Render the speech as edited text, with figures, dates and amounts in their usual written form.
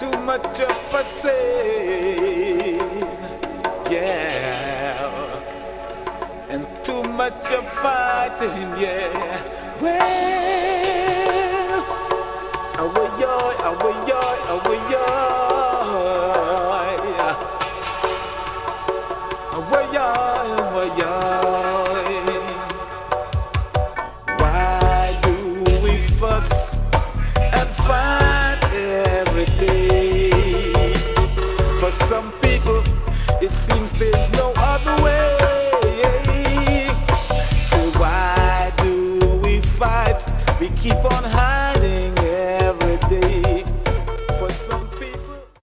too much of fussing, yeah, and too much of fighting, yeah. Well,